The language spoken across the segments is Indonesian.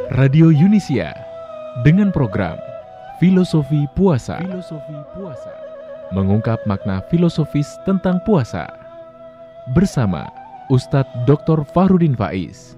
Radio Yunisia dengan program Filosofi Puasa. Mengungkap makna filosofis tentang puasa bersama Ustadz Dr. Fahrudin Faiz.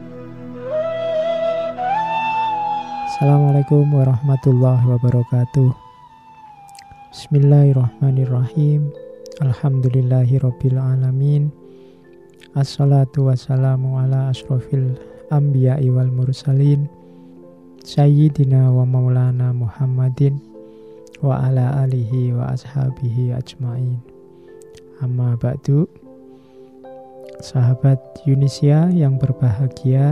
Assalamualaikum warahmatullahi wabarakatuh. Bismillahirrahmanirrahim. Alhamdulillahirabbil alamin. Assalatu wassalamu ala asyrofil anbiya'i wal mursalin Sayyidina wa maulana Muhammadin wa ala alihi wa ashabihi ajma'in. Amma ba'du. Sahabat Yunisia yang berbahagia,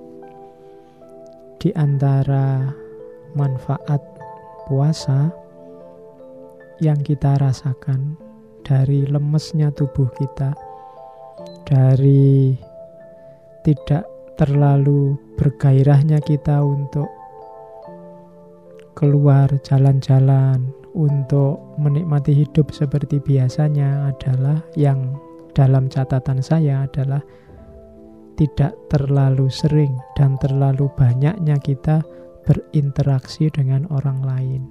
di antara manfaat puasa yang kita rasakan dari lemesnya tubuh kita, dari tidak terlalu bergairahnya kita untuk keluar jalan-jalan, untuk menikmati hidup seperti biasanya, adalah yang dalam catatan saya adalah tidak terlalu sering dan terlalu banyaknya kita berinteraksi dengan orang lain.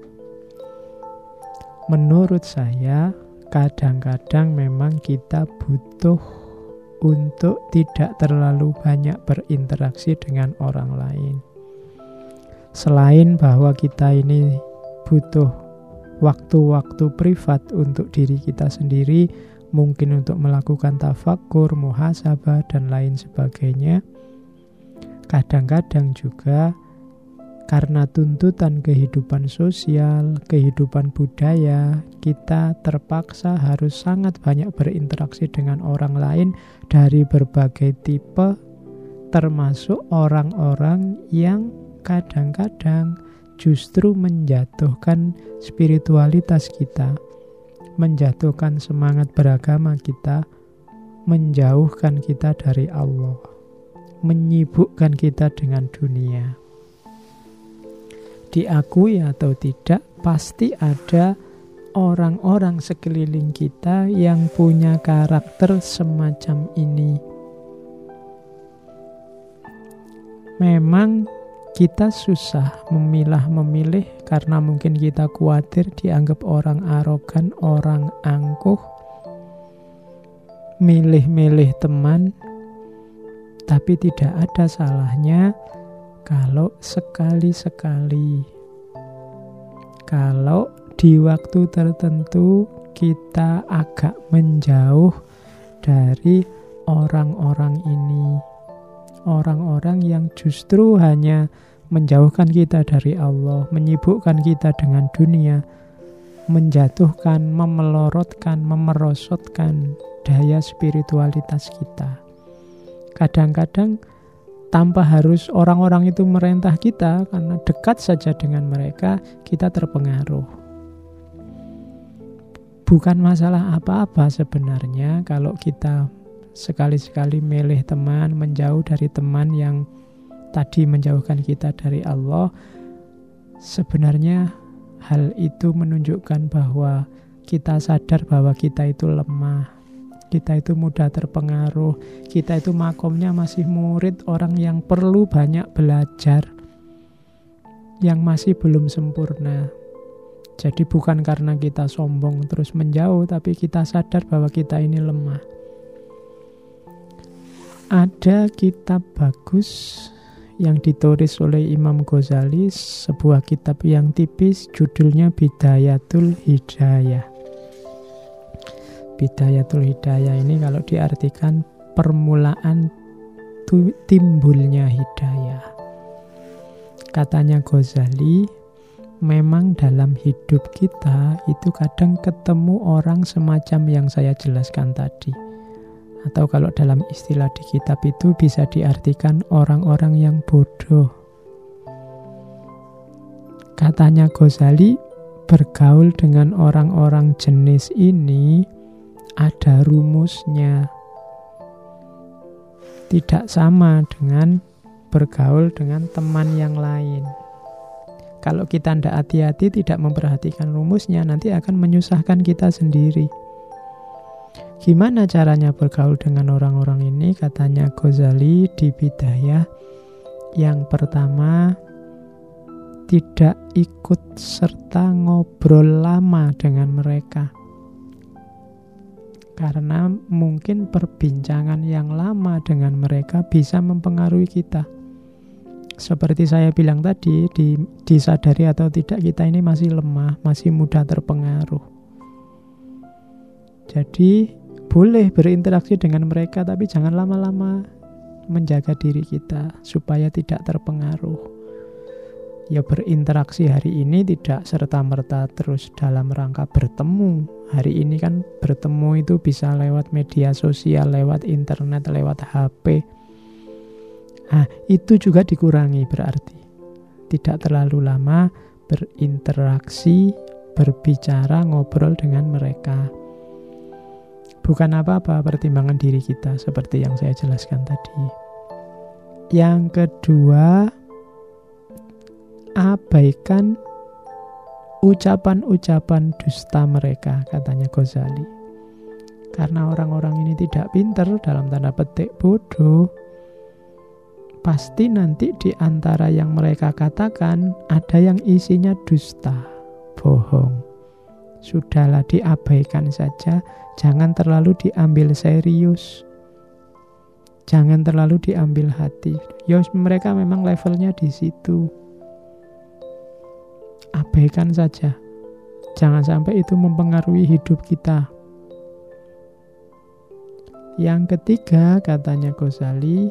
Menurut saya, kadang-kadang memang kita butuh untuk tidak terlalu banyak berinteraksi dengan orang lain. Selain bahwa kita ini butuh waktu-waktu privat untuk diri kita sendiri, mungkin untuk melakukan tafakkur, muhasabah, dan lain sebagainya. Kadang-kadang juga karena tuntutan kehidupan sosial, kehidupan budaya, kita terpaksa harus sangat banyak berinteraksi dengan orang lain dari berbagai tipe, termasuk orang-orang yang kadang-kadang justru menjatuhkan spiritualitas kita, menjatuhkan semangat beragama kita, menjauhkan kita dari Allah, menyibukkan kita dengan dunia. Diakui atau tidak, pasti ada orang-orang sekeliling kita yang punya karakter semacam ini. Memang kita susah memilah-memilih karena mungkin kita khawatir dianggap orang arogan, orang angkuh, milih-milih teman. Tapi tidak ada salahnya kalau sekali-sekali, kalau di waktu tertentu kita agak menjauh dari orang-orang ini, orang-orang yang justru hanya menjauhkan kita dari Allah, menyibukkan kita dengan dunia, menjatuhkan, memelorotkan, memerosotkan daya spiritualitas kita. Kadang-kadang tanpa harus orang-orang itu merintah kita, karena dekat saja dengan mereka, kita terpengaruh. Bukan masalah apa-apa sebenarnya kalau kita sekali-sekali milih teman, menjauh dari teman yang tadi menjauhkan kita dari Allah. Sebenarnya hal itu menunjukkan bahwa kita sadar bahwa kita itu lemah, kita itu mudah terpengaruh, kita itu makomnya masih murid, orang yang perlu banyak belajar, yang masih belum sempurna. Jadi bukan karena kita sombong terus menjauh, tapi kita sadar bahwa kita ini lemah. Ada kitab bagus yang ditulis oleh Imam Ghazali, sebuah kitab yang tipis, judulnya Bidayatul Hidayah. Bidayatul Hidayah ini kalau diartikan permulaan timbulnya hidayah. Katanya Ghazali, memang dalam hidup kita itu kadang ketemu orang semacam yang saya jelaskan tadi. Atau kalau dalam istilah di kitab itu bisa diartikan orang-orang yang bodoh. Katanya Ghazali, bergaul dengan orang-orang jenis ini ada rumusnya. Tidak sama dengan bergaul dengan teman yang lain. Kalau kita tidak hati-hati, tidak memperhatikan rumusnya, nanti akan menyusahkan kita sendiri. Gimana caranya bergaul dengan orang-orang ini? Katanya Ghazali di Bidayah, Yang pertama, tidak ikut serta ngobrol lama dengan mereka. Karena mungkin perbincangan yang lama dengan mereka bisa mempengaruhi kita. Seperti saya bilang tadi, disadari atau tidak kita ini masih lemah, masih mudah terpengaruh. Jadi boleh berinteraksi dengan mereka, tapi jangan lama-lama, menjaga diri kita supaya tidak terpengaruh. Ya berinteraksi hari ini tidak serta-merta terus dalam rangka bertemu. Hari ini kan bertemu itu bisa lewat media sosial, lewat internet, lewat HP. Nah, itu juga dikurangi berarti. Tidak terlalu lama berinteraksi, berbicara, ngobrol dengan mereka. Bukan apa-apa, pertimbangan diri kita seperti yang saya jelaskan tadi. Yang kedua, abaikan ucapan-ucapan dusta mereka, katanya Ghazali. Karena orang-orang ini tidak pintar, dalam tanda petik bodoh, pasti nanti di antara yang mereka katakan ada yang isinya dusta, bohong. Sudahlah, diabaikan saja, jangan terlalu diambil serius, jangan terlalu diambil hati. Ya mereka memang levelnya di situ. Abaikan saja. Jangan sampai itu mempengaruhi hidup kita. Yang ketiga, katanya Ghazali,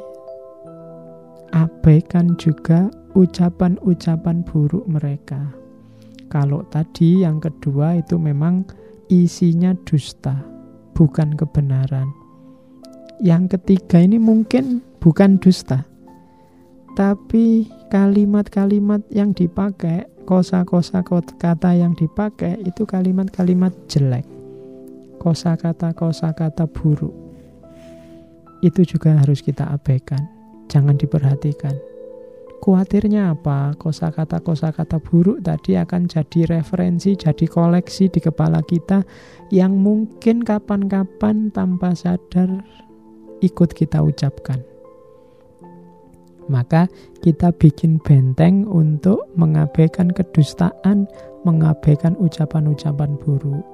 abaikan juga ucapan-ucapan buruk mereka. Kalau tadi yang kedua itu memang isinya dusta, bukan kebenaran. Yang ketiga ini mungkin bukan dusta, tapi kalimat-kalimat yang dipakai, kosa-kosa kata yang dipakai itu kalimat-kalimat jelek, kosa-kata buruk. Itu juga harus kita abaikan, jangan diperhatikan. Khawatirnya apa? Kosa-kata buruk tadi akan jadi referensi, jadi koleksi di kepala kita yang mungkin kapan-kapan tanpa sadar ikut kita ucapkan. Maka kita bikin benteng untuk mengabaikan kedustaan, mengabaikan ucapan-ucapan buruk.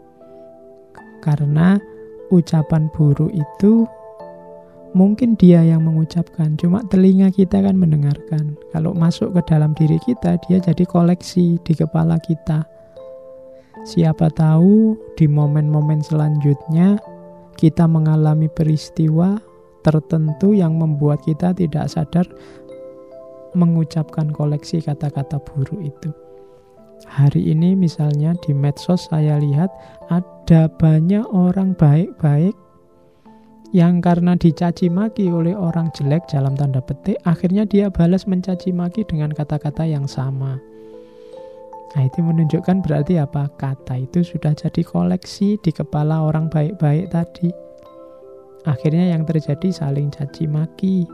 Karena ucapan buruk itu mungkin dia yang mengucapkan, cuma telinga kita kan mendengarkan. Kalau masuk ke dalam diri kita, dia jadi koleksi di kepala kita. Siapa tahu di momen-momen selanjutnya kita mengalami peristiwa tertentu yang membuat kita tidak sadar mengucapkan koleksi kata-kata buruk itu. Hari ini misalnya di medsos saya lihat ada banyak orang baik-baik yang karena dicaci maki oleh orang jelek dalam tanda petik, akhirnya dia balas mencaci maki dengan kata-kata yang sama. Nah, itu menunjukkan berarti apa? Kata itu sudah jadi koleksi di kepala orang baik-baik tadi. Akhirnya yang terjadi saling caci maki.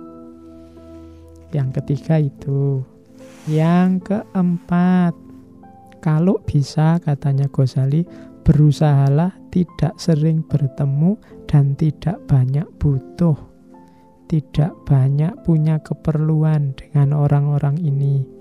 Yang ketiga itu. Yang keempat, kalau bisa, katanya Ghazali, berusahalah tidak sering bertemu dan tidak banyak butuh, tidak banyak punya keperluan dengan orang-orang ini.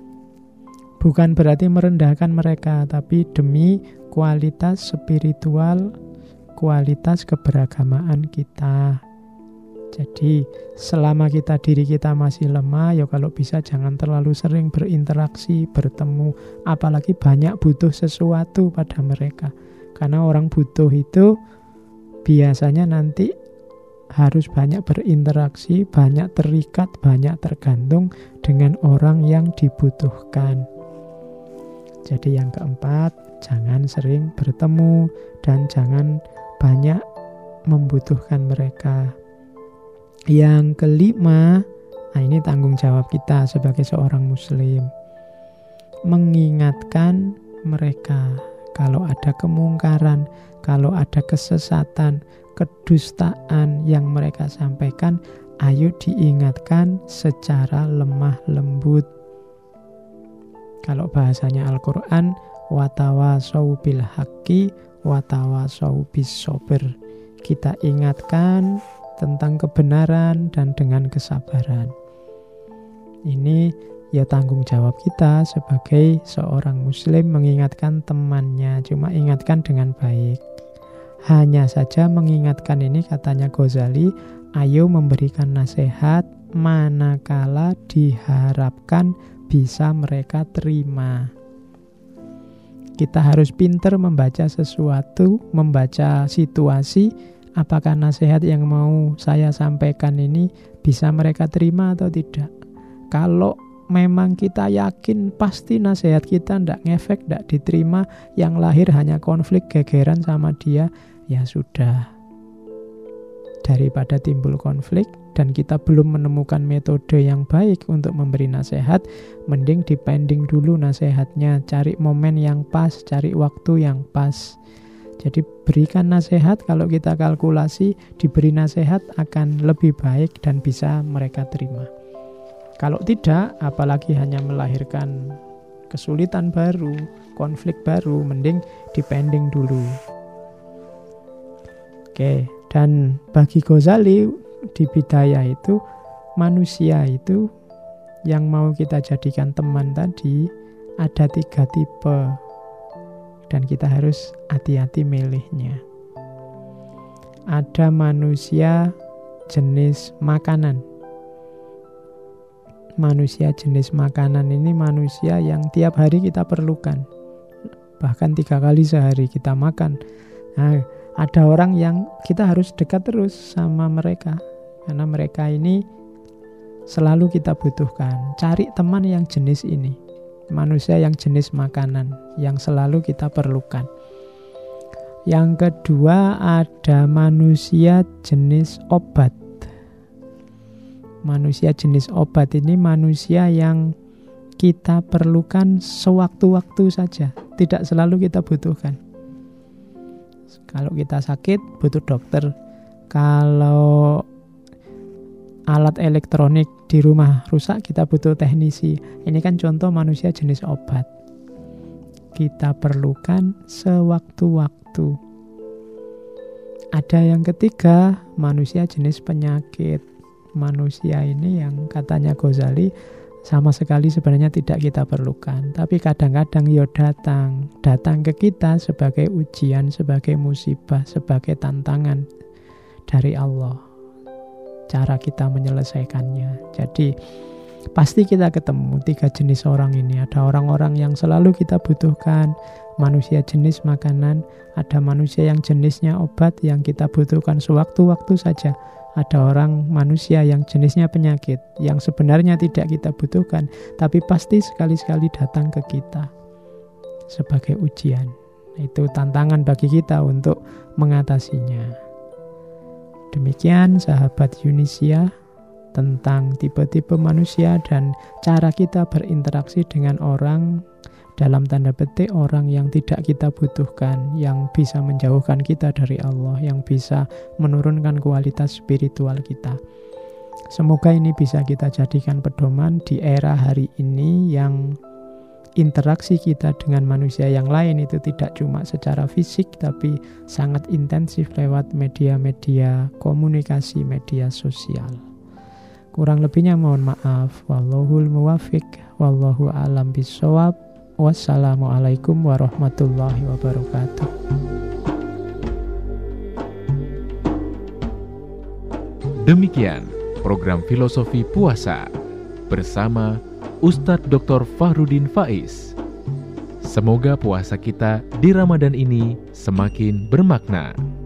Bukan berarti merendahkan mereka, tapi demi kualitas spiritual, kualitas keberagamaan kita. Jadi selama diri kita masih lemah, ya kalau bisa jangan terlalu sering berinteraksi, bertemu, apalagi banyak butuh sesuatu pada mereka. Karena orang butuh itu biasanya nanti harus banyak berinteraksi, banyak terikat, banyak tergantung dengan orang yang dibutuhkan. Jadi yang keempat, jangan sering bertemu dan jangan banyak membutuhkan mereka. Yang kelima, nah ini tanggung jawab kita sebagai seorang muslim. Mengingatkan mereka kalau ada kemungkaran, kalau ada kesesatan, kedustaan yang mereka sampaikan, ayo diingatkan secara lemah lembut. Kalau bahasanya Al-Quran, watawasau bil haqqi watawasau bis sabr. Kita ingatkan tentang kebenaran dan dengan kesabaran. Ini ya tanggung jawab kita sebagai seorang muslim mengingatkan temannya, cuma ingatkan dengan baik. Hanya saja mengingatkan ini, katanya Ghazali, ayo memberikan nasihat manakala diharapkan bisa mereka terima. Kita harus pintar membaca sesuatu, membaca situasi, apakah nasihat yang mau saya sampaikan ini bisa mereka terima atau tidak. Kalau memang kita yakin pasti nasihat kita tidak ngefek, tidak diterima, yang lahir hanya konflik, gegeran sama dia, ya sudah. Daripada timbul konflik dan kita belum menemukan metode yang baik untuk memberi nasihat, mending dipending dulu nasihatnya, cari momen yang pas, cari waktu yang pas. Jadi berikan nasihat, kalau kita kalkulasi diberi nasihat akan lebih baik dan bisa mereka terima. Kalau tidak, apalagi hanya melahirkan kesulitan baru, konflik baru, mending dipending dulu. Oke, dan bagi Ghazali di Bidayah itu, manusia itu yang mau kita jadikan teman tadi ada 3 tipe. Dan kita harus hati-hati milihnya. Ada manusia jenis makanan. Manusia jenis makanan ini manusia yang tiap hari kita perlukan. Bahkan 3 kali sehari kita makan. Nah, ada orang yang kita harus dekat terus sama mereka. Karena mereka ini selalu kita butuhkan. Cari teman yang jenis ini. Manusia yang jenis makanan, yang selalu kita perlukan. Yang kedua ada manusia jenis obat. Manusia jenis obat ini manusia yang kita perlukan sewaktu-waktu saja, tidak selalu kita butuhkan. Kalau kita sakit butuh dokter, kalau alat elektronik di rumah rusak kita butuh teknisi. Ini kan contoh manusia jenis obat. Kita perlukan sewaktu-waktu. Ada yang ketiga, manusia jenis penyakit. Manusia ini yang katanya Ghazali sama sekali sebenarnya tidak kita perlukan, tapi kadang-kadang datang ke kita sebagai ujian, sebagai musibah, sebagai tantangan dari Allah. Cara kita menyelesaikannya. Jadi pasti kita ketemu 3 jenis orang ini. Ada orang-orang yang selalu kita butuhkan, manusia jenis makanan. Ada manusia yang jenisnya obat yang kita butuhkan sewaktu-waktu saja. Ada orang manusia yang jenisnya penyakit, yang sebenarnya tidak kita butuhkan, tapi pasti sekali-sekali datang ke kita sebagai ujian. Itu tantangan bagi kita untuk mengatasinya. Demikian sahabat Yunisia tentang tipe-tipe manusia dan cara kita berinteraksi dengan orang, dalam tanda petik orang yang tidak kita butuhkan, yang bisa menjauhkan kita dari Allah, yang bisa menurunkan kualitas spiritual kita. Semoga ini bisa kita jadikan pedoman di era hari ini yang interaksi kita dengan manusia yang lain itu tidak cuma secara fisik tapi sangat intensif lewat media-media komunikasi, media sosial. Kurang lebihnya mohon maaf. Wallahul muwaffiq, wallahu a'lam bishawab. Wassalamualaikum warahmatullahi wabarakatuh. Demikian program Filosofi Puasa bersama Ustadz Dr. Fahrudin Faiz. Semoga puasa kita di Ramadan ini semakin bermakna.